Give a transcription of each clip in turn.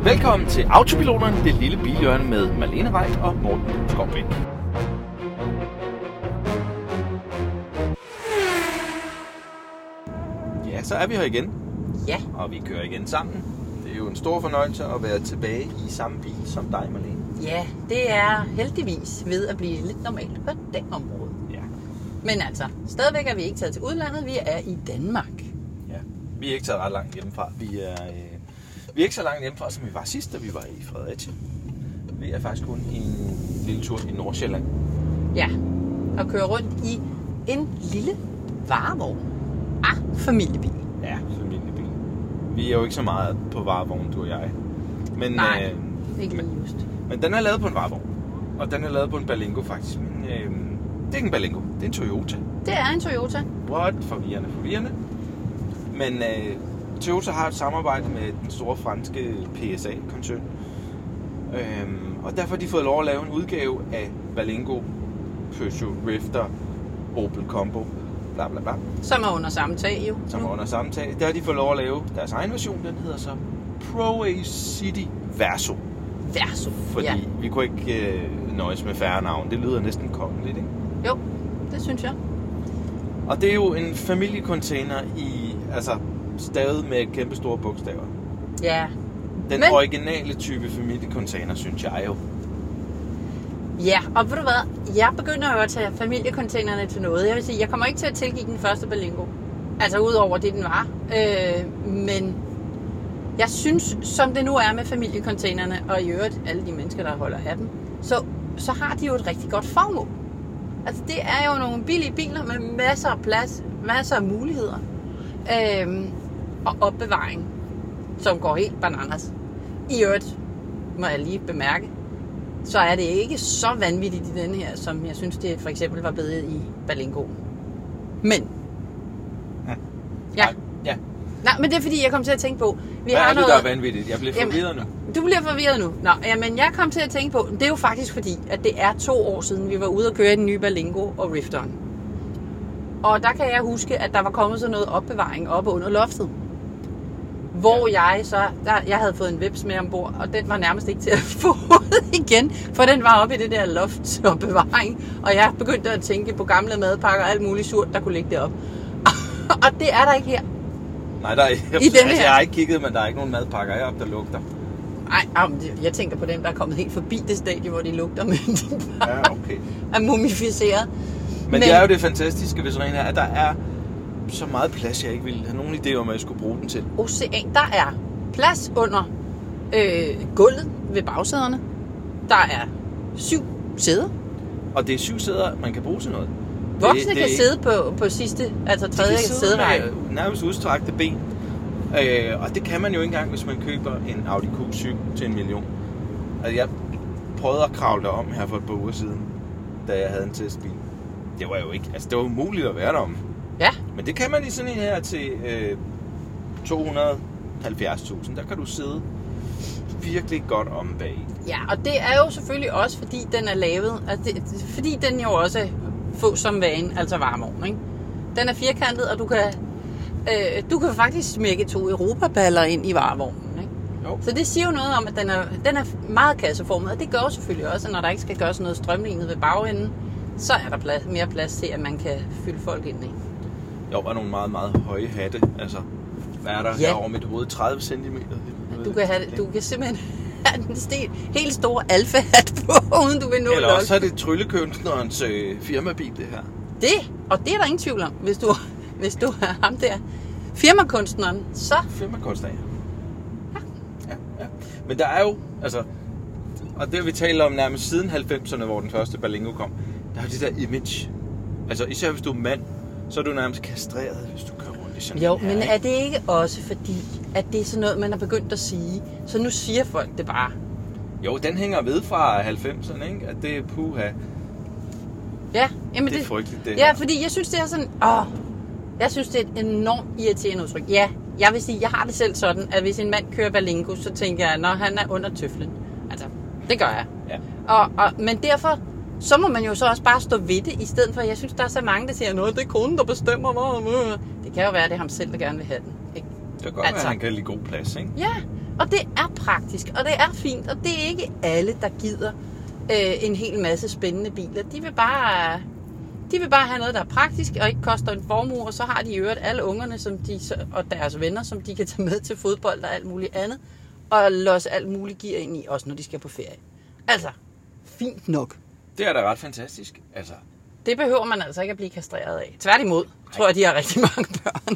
Velkommen til Autopiloterne, det lille bilhjørne med Marlene Reit og Morten Skovbæk. Ja, så er vi her igen. Ja. Og vi kører igen sammen. Det er jo en stor fornøjelse at være tilbage i samme bil som dig, Marlene. Ja, det er heldigvis ved at blive lidt normalt på det område. Ja. Men altså, stadigvæk er vi ikke taget til udlandet, vi er i Danmark. Ja, vi er ikke taget ret langt hjemmefra. Vi er ikke så langt hjemmefra, som vi var sidst, da vi var i Fredericia. Vi er faktisk kun i en lille tur i Nordsjælland. Ja, og kører rundt i en lille varevogn. Familiebil. Ja, familiebil. Vi er jo ikke så meget på varevogn, du og jeg. Men, Nej, ikke lige just. Men den er lavet på en varevogn. Og den er lavet på en Berlingo faktisk. Men det er ikke en Berlingo, det er en Toyota. Det er en Toyota. What? Forvirrende. Men Toyota har et samarbejde med den store franske PSA-koncern. Og derfor har de fået lov at lave en udgave af Berlingo, Peugeot, Rifter, Opel Combo, bla bla bla. Som er under samme tag jo. Som er under samme tag. Der har de fået lov at lave deres egen version. Den hedder så ProA City Verso. Verso, Fordi ja. vi kunne ikke nøjes med færre navn. Det lyder næsten kongeligt, ikke? Jo, det synes jeg. Og det er jo en familiecontainer i, altså stavet med kæmpe store bogstaver. Ja. Den originale type familiecontainer, synes jeg jo. Ja, og ved du hvad? Jeg begynder jo at tage familiecontainerne til noget. Jeg vil sige, jeg kommer ikke til at tilgive den første Berlingo. Altså udover det, den var. Men jeg synes, som det nu er med familiecontainerne, og i øvrigt alle de mennesker, der holder af dem, så har de jo et rigtig godt formål. Altså det er jo nogle billige biler med masser af plads, masser af muligheder. Og opbevaring, som går helt bananas. I øvrigt, må jeg lige bemærke, så er det ikke så vanvittigt i den her, som jeg synes, det for eksempel var blevet i Berlingo. Men. Ja. Ja. Nej, men det er fordi, jeg kom til at tænke på. Hvad er det, der er vanvittigt? Jeg bliver forvirret nu. Du bliver forvirret nu. Nå, jamen jeg kom til at tænke på, det er jo faktisk fordi, at det er 2 år siden, vi var ude at køre i den nye Berlingo og Rifteren. Og der kan jeg huske, at der var kommet sådan noget opbevaring oppe under loftet. Hvor jeg havde fået en Vebs med ombord, og den var nærmest ikke til at få igen, for den var oppe i det der loftsopbevaring. Og jeg begyndte at tænke på gamle madpakker og alt muligt surt, der kunne ligge deroppe. Og det er der ikke her. Nej, der er ikke. Jeg har ikke kigget, men der er ikke nogen madpakker heroppe, der lugter. Nej, jeg tænker på dem, der er kommet helt forbi det stadie, hvor de lugter, men de bare er mumificeret. Men det er jo det fantastiske ved sådan en her, at der er så meget plads, jeg ikke ville have nogen idé om, hvad jeg skulle bruge den til. Ocean, der er plads under gulvet ved bagsæderne. Der er 7 sæder. Og det er 7 sæder, man kan bruge til noget. Voksne kan sidde på sidste, altså tredje sæderække. Nærmest udstrakte ben. Og det kan man jo ikke engang, hvis man køber en Audi Q7 til 1 million. Altså, jeg prøvede at kravle derom her for et par uger siden, da jeg havde en testbil. Det var jo ikke, altså det var umuligt at være derom. Ja. Men det kan man i sådan en her til 270.000. Der kan du sidde virkelig godt om bag. Ja, og det er jo selvfølgelig også, fordi den er lavet, altså fordi den jo også få som vane, altså varevogn, ikke? Den er firkantet, og du kan faktisk smække 2 europaballer ind i varevognen, ikke? Jo. Så det siger jo noget om, at den er meget kasseformet, og det gør selvfølgelig også, at når der ikke skal gøres noget strømlignet ved bagenden, så er der mere plads til, at man kan fylde folk ind i. Jo, og nogle meget, meget høje hatte. Altså, hvad er der her over mit hoved? 30 cm? Du kan simpelthen have den helt store alfa-hat på, uden du vil nå. Eller også er det tryllekunstnerens firmabil, det her. Og det er der ingen tvivl om, hvis du er ham der. Firmakunstneren, så... Firmakunstner, ja. Men der er jo, altså... Og det har vi talt om nærmest siden 90'erne, hvor den første Berlingo kom. Der er jo det der image. Altså, især hvis du er mand, så er du nærmest kastreret, hvis du kører rundt i sådan jo, her, men ikke? er det ikke også fordi, at det er sådan noget, man har begyndt at sige? Så nu siger folk det bare. Jo, den hænger ved fra 90'erne, ikke? At det er puha. Ja, jamen det er frygteligt, det ja, her. fordi jeg synes, det er sådan... jeg synes, det er et enormt irriterende udtryk. Ja, jeg vil sige, jeg har det selv sådan, at hvis en mand kører Berlingo, så tænker jeg, når han er under tøflen. Altså, det gør jeg. Ja. Men derfor... Så må man jo så også bare stå ved det, i stedet for, jeg synes, der er så mange, der siger, noget, det er konen, der bestemmer mig. Det kan jo være, det er ham selv, der gerne vil have den. Ikke? Det kan godt være, at han kan lide god plads, ikke? Ja, Og det er praktisk, og det er fint, og det er ikke alle, der gider en hel masse spændende biler. De vil bare have noget, der er praktisk og ikke koster en formue, og så har de i øvrigt alle ungerne og deres venner, som de kan tage med til fodbold og alt muligt andet, og låse alt muligt gear ind i, også når de skal på ferie. Altså, fint nok. Det er da ret fantastisk. Altså. Det behøver man altså ikke at blive kastreret af. Tværtimod, tror jeg, de har rigtig mange børn.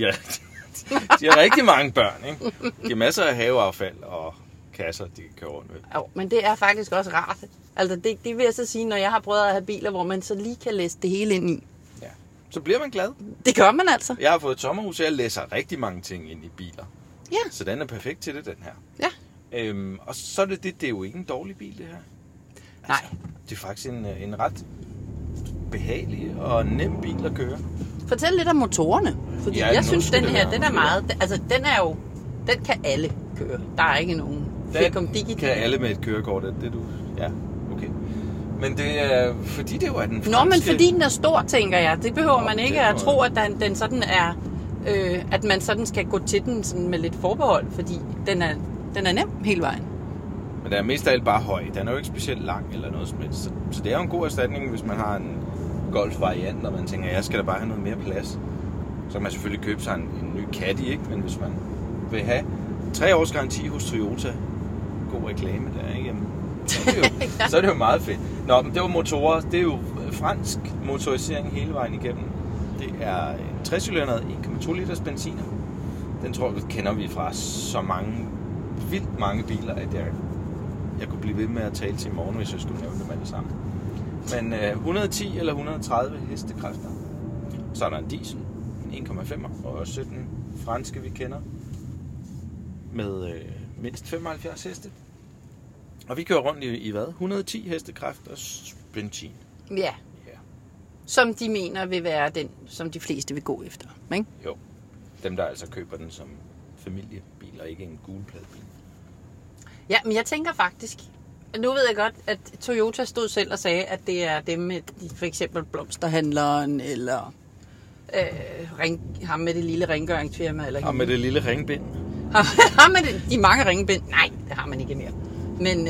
De har rigtig mange børn, ikke? De har masser af haveaffald og kasser, de kan køre rundt med. Jo, men det er faktisk også rart. Altså, det vil jeg så sige, når jeg har prøvet at have biler, hvor man så lige kan læse det hele ind i. Ja, så bliver man glad. Det gør man altså. Jeg har fået et sommerhus, og jeg læser rigtig mange ting ind i biler. Ja. Så den er perfekt til det, den her. Ja. Og så er det er jo ikke en dårlig bil, det her. Altså, Nej. Det er faktisk en ret behagelig og nem bil at køre. Fortæl lidt om motorerne. Fordi Ja, jeg synes, den her, være. den er meget... Altså, den kan alle køre. Der er ikke nogen Den kan alle med et kørekort, det du... Ja, okay. Men det er, fordi det jo er den franske... Nå, men fordi den er stor, tænker jeg. Det behøver man ikke det at tro, at den sådan er... at man sådan skal gå til den sådan med lidt forbehold, fordi den er nem hele vejen. Men den er mest af alt bare høj. Den er jo ikke specielt lang eller noget som helst. Så det er jo en god erstatning, hvis man har en Golf-variant, og man tænker, jeg skal da bare have noget mere plads. Så kan man selvfølgelig købe sig en ny Caddy, ikke? Men hvis man vil have 3 års garanti hos Toyota, god reklame der, ikke? Jamen, så er det jo meget fedt. Nå, men det var motorer. Det er jo fransk motorisering hele vejen igennem. Det er en 60-cylindret 1,2 liters benziner. Den tror jeg, kender vi fra så vildt mange biler, at jeg kunne blive ved med at tale til i morgen, hvis jeg skulle nævne dem alle sammen. Men 110 eller 130 hestekræfter. Så er der en diesel, en 1,5 og også 17 franske, vi kender, med mindst 75 heste. Og vi kører rundt i hvad? 110 hestekræfter benzin. Ja. Som de mener vil være den, som de fleste vil gå efter, ikke? Jo. Dem, der altså køber den som familiebil og ikke en gulpladebil. Ja, men jeg tænker faktisk... Nu ved jeg godt, at Toyota stod selv og sagde, at det er dem med for eksempel blomsterhandleren, eller ham med det lille rengøringsfirma. Eller ham med det lille ringbind. Ham med de mange ringbind. Nej, det har man ikke mere. Men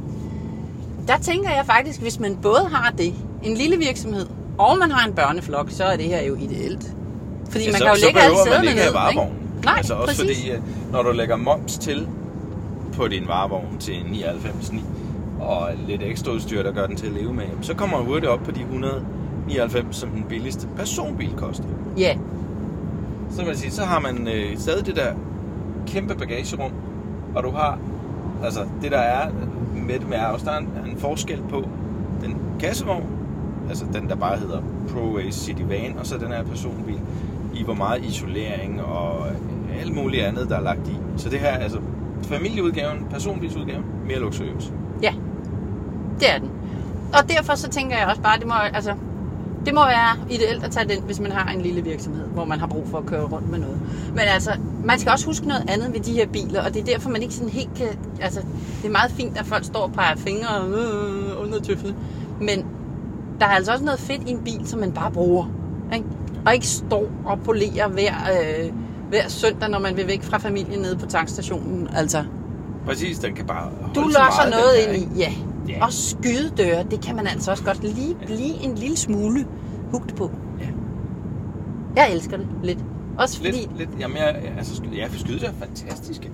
der tænker jeg faktisk, hvis man både har det, en lille virksomhed, og man har en børneflok, så er det her jo ideelt. Fordi man kan jo lægge alle sæderne ned, ikke? Nej, altså også præcis. fordi, når du lægger moms til på din varevogn til 99,9 og lidt ekstra udstyr, der gør den til at leve med, så kommer du hurtigt op på de 199, som den billigste personbil koster. Ja. Så vil jeg sige, så har man stadig det der kæmpe bagagerum, og du har, altså det der er med det med også, der er en forskel på den kassevogn, altså den der bare hedder ProAce City Van, og så den her personbil, i hvor meget isolering og alt muligt andet, der er lagt i. Så det her, altså familieudgaven, personbilsudgaven, mere luksuriøs. Ja, det er den. Og derfor så tænker jeg også bare, det må være ideelt at tage den, hvis man har en lille virksomhed, hvor man har brug for at køre rundt med noget. Men altså, man skal også huske noget andet ved de her biler, og det er derfor, man ikke sådan helt kan... Altså, det er meget fint, at folk står og peger fingre under tøffene. Men der er altså også noget fedt i en bil, som man bare bruger. Ikke? Og ikke står og polerer hver søndag, når man vil væk fra familien nede på tankstationen. Altså, præcis, den kan bare holde du så låser meget, noget ind i, ja. Ja. Og skydedøre, det kan man altså også godt lige blive en lille smule hugt på. Ja. Jeg elsker det lidt. Også fordi... Lidt, jamen, skydedør er fantastiske.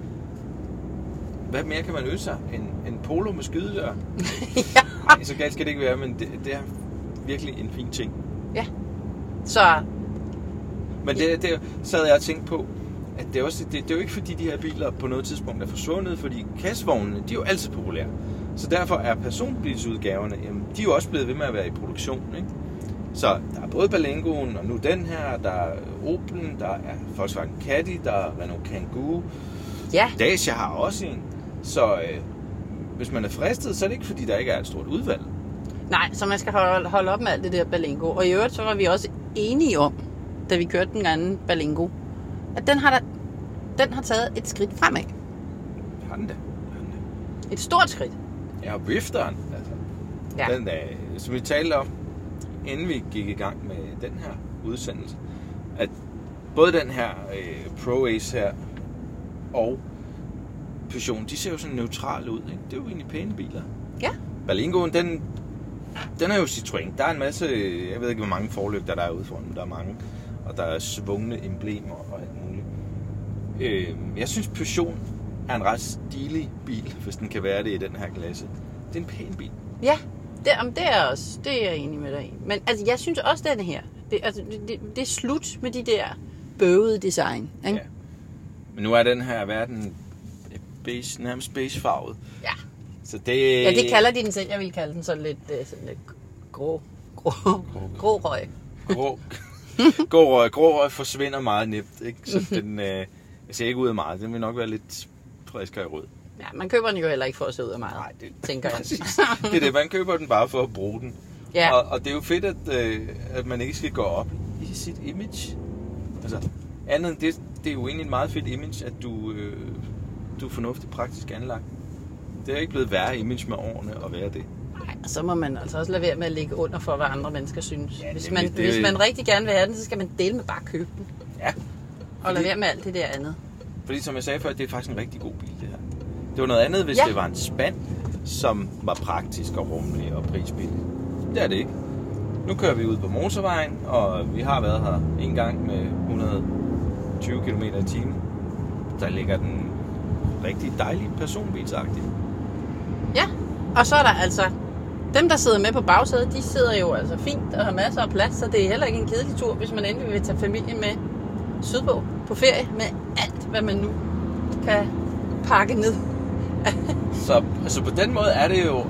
Hvad mere kan man ønske sig? En Polo med skydedør? Ja. Nej, så galt skal det ikke være, men det er virkelig en fin ting. Ja. Så... Men det sad jeg og tænkte på, at det er jo ikke fordi de her biler på noget tidspunkt er forsvundet, fordi kassevognene, de er jo altid populære. Så derfor er personbilsudgaverne, jamen, de er jo også blevet ved med at være i produktion, ikke? Så der er både Berlingoen, og nu den her, der er Opel'en, der er Volkswagen Caddy, der er Renault Kangoo. Ja. Dacia har også en. Så hvis man er fristet, så er det ikke fordi, der ikke er et stort udvalg. Nej, så man skal holde op med alt det der Berlingo. Og i øvrigt, så var vi også enige om, da vi kørte den anden Berlingo, at den har taget et skridt fremad. Har den da. Et stort skridt. Ja, og vifteren, altså. Ja. Den, som vi talte om, inden vi gik i gang med den her udsendelse, at både den her ProAce her og Peugeot, de ser jo sådan neutrale ud, ikke? Det er jo egentlig pæne biler. Ja. Berlingoen, den er jo Citroën. Der er en masse, jeg ved ikke, hvor mange forlygter der er ude foran, men der er mange. Og der er svungne emblemer og alt muligt. Jeg synes, Peugeot er en ret stilig bil, hvis den kan være det i den her klasse. Det er en pæn bil. Ja, det er jeg enig med dig i. Men altså, jeg synes også, den her, det er slut med de der bøvede design. Ikke? Ja. Men nu er den her verden beige, nærmest beigefarvet. Ja. Så det... Ja, det kalder de den selv. Jeg vil kalde den sådan lidt grå røg. Grå røg forsvinder meget nemt, ikke? Så den ser ikke ud af meget. Den vil nok være lidt friskere i rød. Ja, man køber den jo heller ikke for at se ud af meget. Nej, det tænker jeg. Præcis. Det er det, man køber den bare for at bruge den. Ja. Og det er jo fedt, at man ikke skal gå op i sit image. Altså, andet end det er jo egentlig et meget fedt image, at du er fornuftigt praktisk anlagt. Det er ikke blevet værre image med årene at være det. Nej, og så må man altså også lade være med at ligge under for, hvad andre mennesker synes. Ja, hvis man rigtig gerne vil have den, så skal man dele med bare købe den. Ja. Og lade være med alt det der andet. Fordi som jeg sagde før, det er faktisk en rigtig god bil, det her. Det var noget andet, hvis det var en spand, som var praktisk og rummelig og prisbillig. Det er det ikke. Nu kører vi ud på motorvejen, og vi har været her en gang med 120 km i timen. Der ligger den rigtig dejlige personbilsagtige. Ja, og så er der altså dem, der sidder med på bagsædet, de sidder jo altså fint og har masser af plads, så det er heller ikke en kedelig tur, hvis man endelig vil tage familien med sydpå på ferie med alt, hvad man nu kan pakke ned. Så på den måde er det jo,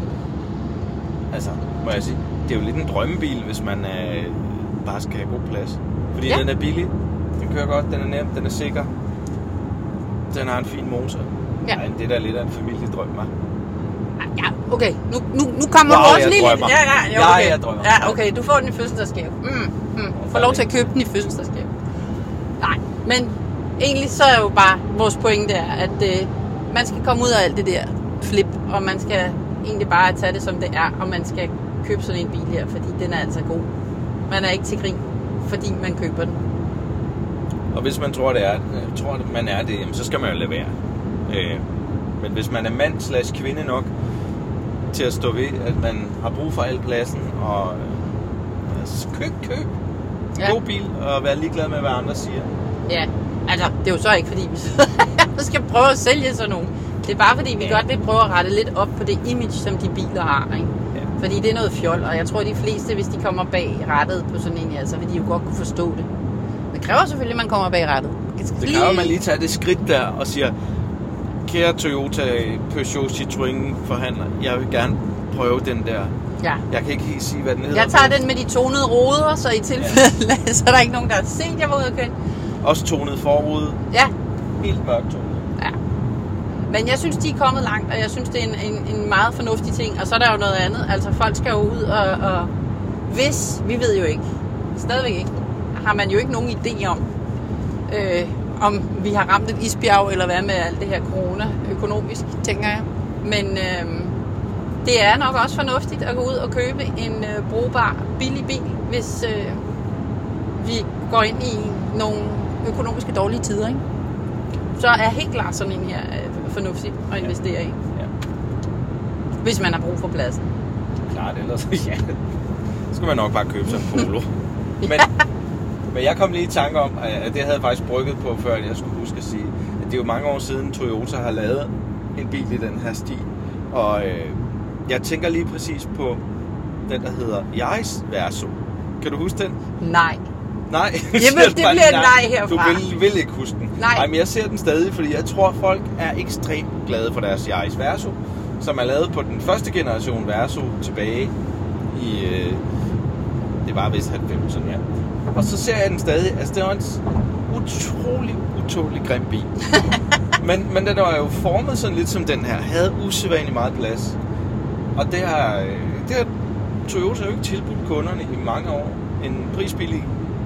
må jeg sige, det er jo lidt en drømmebil, hvis man bare skal have god plads. Fordi den er billig, den kører godt, den er nem, den er sikker, den har en fin motor. Ja. Ej, det er da lidt af en familiedrøm, hva'? Ja, okay. Nu kommer vores lille... Jeg drømmer. Ja, okay. Du får den i fødselsdagsgave. Får lov til at købe den i fødselsdagsgave. Nej, men egentlig så er jo bare vores pointe er, at man skal komme ud af alt det der flip, og man skal egentlig bare tage det, som det er, og man skal købe sådan en bil her, fordi den er altså god. Man er ikke til grin, fordi man køber den. Og hvis man tror, at man er det, så skal man jo lade være. Men hvis man er mand/kvinde nok til at stå ved, at man har brug for al pladsen, og køb en god bil, og være ligeglad med, hvad andre siger. Ja, altså, det er jo så ikke, fordi vi skal prøve at sælge sådan nogle. Det er bare, fordi vi godt vil prøve at rette lidt op på det image, som de biler har, ikke? Ja. Fordi det er noget fjol, og jeg tror, de fleste, hvis de kommer bag rattet på sådan en her, så vil de jo godt kunne forstå det. Det kræver selvfølgelig, at man kommer bag rattet. Det kræver, at man lige tager det skridt der og siger, kære Toyota, Peugeot, Citroën forhandler, jeg vil gerne prøve den der. Ja. Jeg kan ikke helt sige, hvad den hedder. Jeg tager den med de tonede ruder, så i tilfælde, så er der ikke nogen, der har set, jeg var ude at køre. Også tonet forrude. Ja. Helt mørkt tonet. Ja. Men jeg synes, de er kommet langt, og jeg synes, det er en meget fornuftig ting. Og så er der jo noget andet. Altså, folk skal jo ud og hvis, vi ved jo ikke, stadigvæk ikke, har man jo ikke nogen idé om vi har ramt et isbjerg, eller hvad med alt det her corona økonomisk, tænker jeg. Men det er nok også fornuftigt at gå ud og købe en brugbar, billig bil, hvis vi går ind i nogle økonomiske dårlige tider, ikke? Så er helt klart sådan en her fornuftigt at investere i. Ja. Hvis man har brug for pladsen. Klart, ellers ja. Så skal man nok bare købe sådan en Polo. Men jeg kom lige i tanke om, at det havde jeg faktisk brygget på, før jeg skulle huske at sige, at det er jo mange år siden Toyota har lavet en bil i den her stil. Og jeg tænker lige præcis på den, der hedder Yaris Verso. Kan du huske den? Nej. Nej, det bliver et nej herfra. Du vil ikke huske den. Nej, men jeg ser den stadig, fordi jeg tror, folk er ekstremt glade for deres Yaris Verso, som er lavet på den første generation Verso tilbage i... det var vist 90'erne, ja. Og så ser jeg den stadig. Altså, det var en utrolig grim bil. men den var jo formet sådan lidt som den her. Havde usædvanligt meget plads. Og det har Toyota jo ikke tilbudt kunderne i mange år. En prisbillig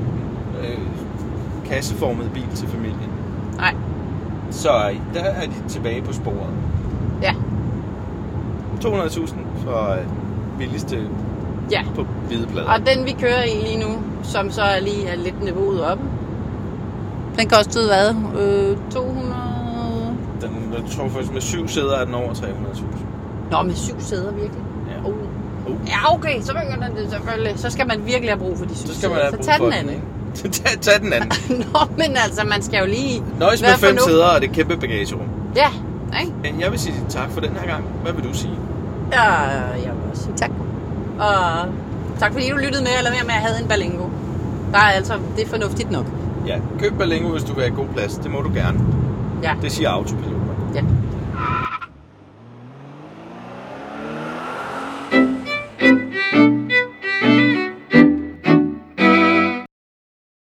kasseformet bil til familien. Nej. Så der er de tilbage på sporet. Ja. 200.000 for billigste på hvide plader. Og den vi kører i lige nu, som så lige er lidt niveauet oppe. Den kostede hvad? 200... jeg tror faktisk med 7 sæder er den over 300.000. Nå, med 7 sæder virkelig? Ja. Ja, okay, så begynder det selvfølgelig. Så skal man virkelig have brug for de 7 sæder. Så skal man have brug tag for den den, anden. ikke? Tag den anden. Nå, men altså, man skal jo lige... Nøjes med 5 sæder og det kæmpe bagagerum. Ja, ikke? Jeg vil sige tak for den her gang. Hvad vil du sige? Ja, jeg vil også sige tak. Og tak fordi du lyttede med, eller mere med at have en Berlingo. Der er altså, det er fornuftigt nok. Ja, køb Berlingo, hvis du vil have god plads. Det må du gerne. Ja. Det siger autopiloten. Ja.